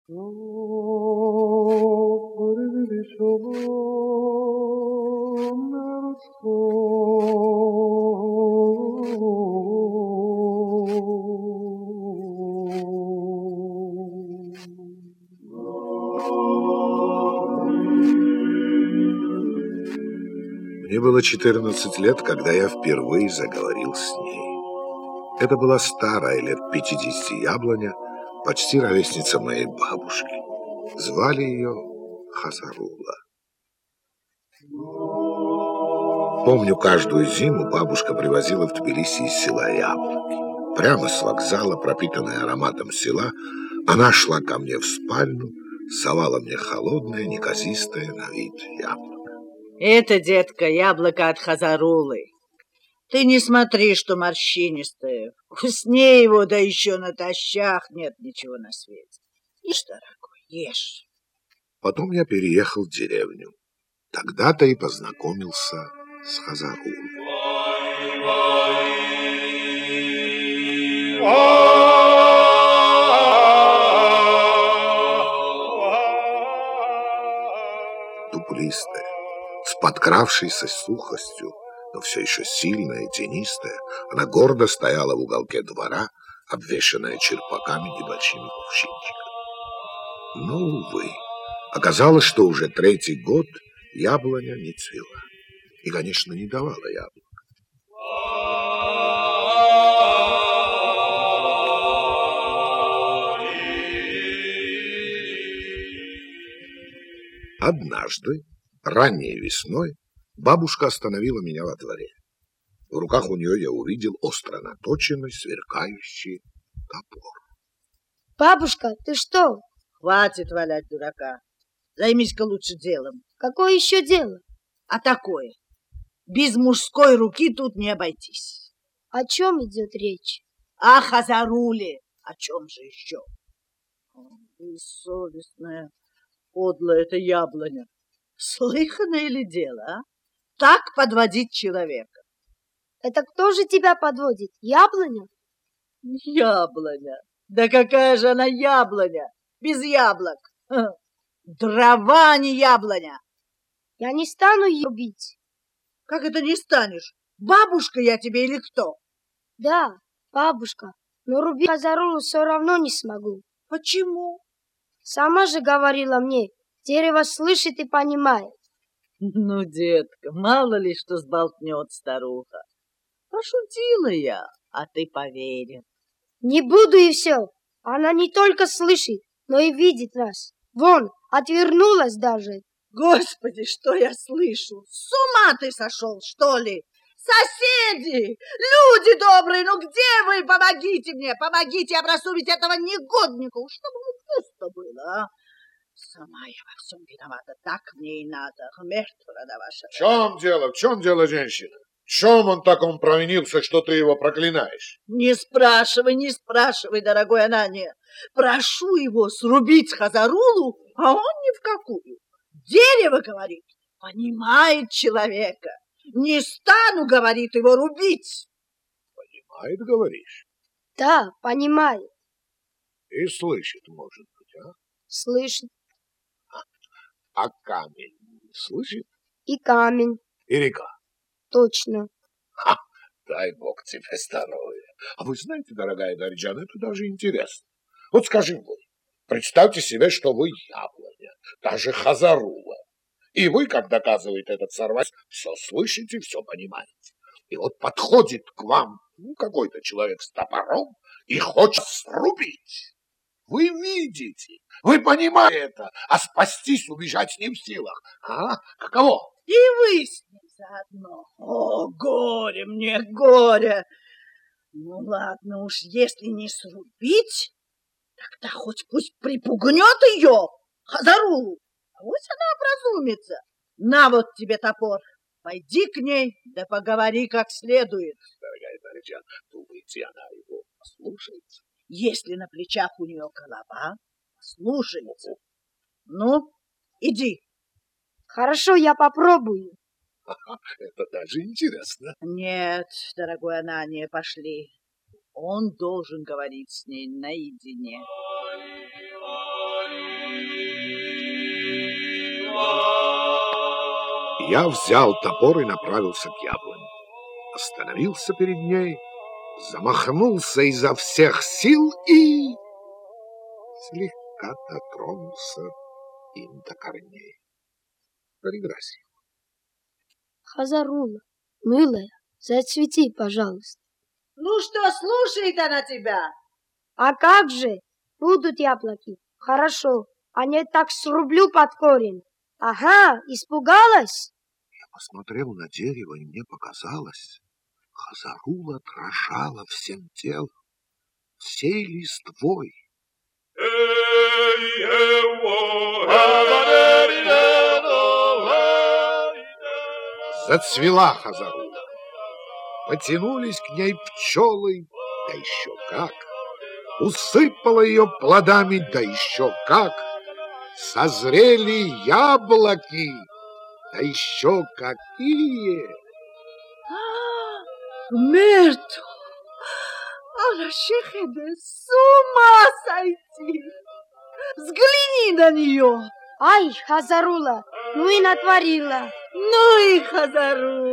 Мне было 14 лет, когда я впервые заговорил с ней. Это была старая, лет 50 яблоня, почти ровесница моей бабушки. Звали ее Хазарула. Помню, каждую зиму бабушка привозила в Тбилиси из села яблоки. Прямо с вокзала, пропитанная ароматом села, она шла ко мне в спальню, совала мне холодное, неказистое на вид яблоко. Это, детка, яблоко от Хазарулы. Ты не смотри, что морщинистое. Вкуснее его, да еще натощак, нет ничего на свете. Ешь, дорогой, ешь. Потом я переехал в деревню. Тогда-то и познакомился с Хазарулой. Дуплистая, с подкравшейся сухостью, но все еще сильная и тенистая, она гордо стояла в уголке двора, обвешанная черпаками небольшими кувшинчиками. Но, увы, оказалось, что уже третий год яблоня не цвела. И, конечно, не давала яблок. Однажды, ранней весной, бабушка остановила меня во дворе. В руках у нее я увидел остро наточенный, сверкающий топор. Бабушка, ты что? Хватит валять дурака. Займись-ка лучше делом. Какое еще дело? А такое. Без мужской руки тут не обойтись. О чем идет речь? О Хазаруле. О чем же еще? Бессовестная, подлая эта яблоня. Слыханное ли дело, а? Так подводить человека. Это кто же тебя подводит? Яблоня? Яблоня. Да какая же она яблоня? Без яблок. Дрова, не яблоня. Я не стану ее бить. Как это не станешь? Бабушка я тебе или кто? Да, бабушка. Но рубить Хазарулу все равно не смогу. Почему? Сама же говорила мне, дерево слышит и понимает. Ну, детка, мало ли что сболтнет старуха. Пошутила я, а ты поверил. Не буду и все. Она не только слышит, но и видит нас. Вон, отвернулась даже. Господи, что я слышу? С ума ты сошел, что ли? Соседи, люди добрые, ну где вы? Помогите мне, помогите образумить этого негодника, чтобы ему пусто было, а? Сама я во всем виновата, так мне и надо. Мертвая ваша. В чем дело, женщина? В чем он таком провинился, что ты его проклинаешь? Не спрашивай, дорогой Анания. Прошу его срубить Хазарулу, а он ни в какую. Дерево, говорит, понимает человека. Не стану, говорит, его рубить. Понимает, говоришь? Да, понимает. И слышит, может быть, а? Слышит. А камень слышит? И камень. И река. Точно. Ха, дай бог тебе здоровья. А вы знаете, дорогая Дарьяна, это даже интересно. Вот скажем вы, представьте себе, что вы яблоня, даже Хазарула. И вы, как доказывает этот сорвать, все слышите, все понимаете. И вот подходит к вам какой-то человек с топором и хочет срубить. Вы видите, вы понимаете это, а спастись, убежать не в силах. А? Каково? И вы с ним заодно. О, горе мне, горе! Ну, ладно уж, если не срубить, тогда хоть пусть припугнет ее, Хазарулу. А вот она образумится. На вот тебе топор. Пойди к ней, да поговори как следует. Дорогая Дарьяна, думаете, она его послушается? Если на плечах у нее голова, слушается. Ну, иди. Хорошо, я попробую. Это даже интересно. Нет, дорогой Анания, пошли. Он должен говорить с ней наедине. Я взял топор и направился к яблоне. Остановился перед ней, замахнулся изо всех сил и слегка дотронулся им до корней. Пригрозил. Хазарула, милая, зацвети, пожалуйста. Ну что, слушает она тебя? А как же? Будут яблоки. Хорошо. А не так срублю под корень. Ага, испугалась? Я посмотрел на дерево, и мне показалось, Хазарула дрожала всем телом, всей листвой. Зацвела Хазарула. Потянулись к ней пчелы, да еще как. Усыпала ее плодами, да еще как. Созрели яблоки, да еще какие. Мертв! Она шехеде, с ума сойти! Взгляни на нее! Ай, Хазарула, ну и натворила. Ну и Хазарула!